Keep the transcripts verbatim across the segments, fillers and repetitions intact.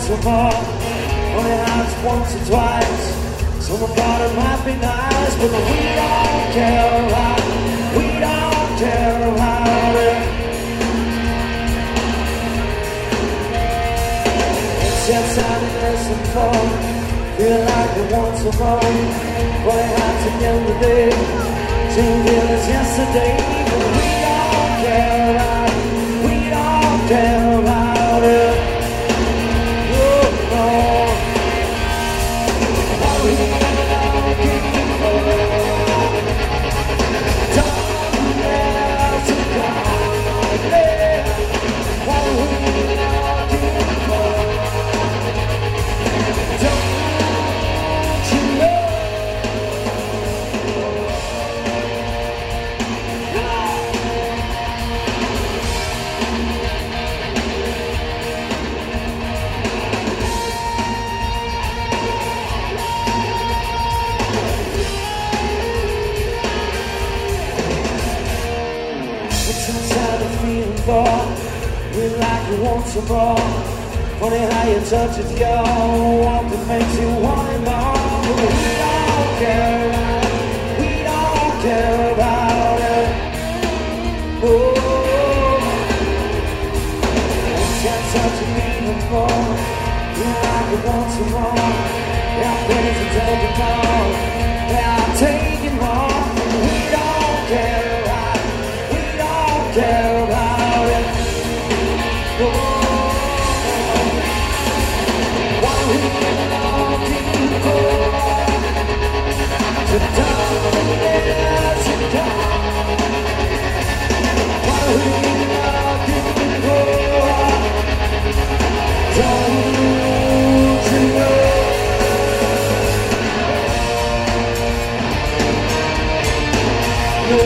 want some more. Only has once or twice. Someone thought it might be nice, but we don't care about it. We don't care about it. It's just time to listen for. Feel like we want some more. Only has to get the day. Same feel as yesterday, but we don't care about it. We don't care about it. Oh no. What we looking for? Don't let it go. What we looking for? Don't you know? Feel like you want some more. Funny how you touch it, yo. What that makes you want it more. But we don't care. We don't care about it. Oh, can't touch it even more. Feel like you want some more. Yeah, I'm ready to take it more. Yeah, I'm taking more. But we don't care about it. We don't care about it. Oh, what are we looking for? To don't let it go. What are we looking for? Don't you know? No.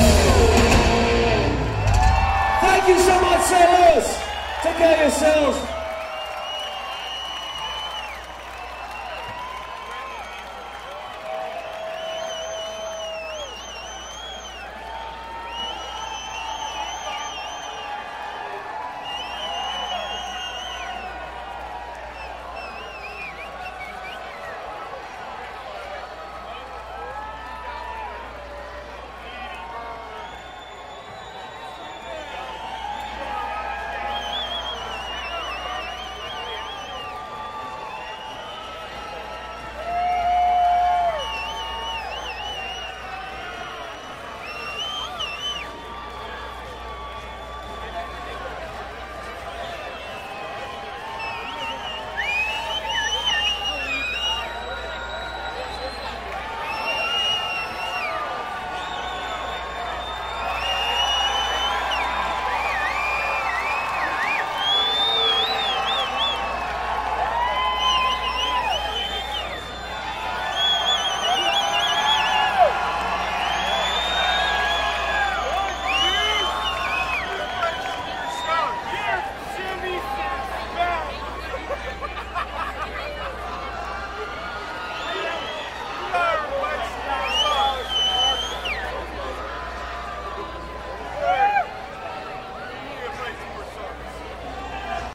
Take care of yourselves.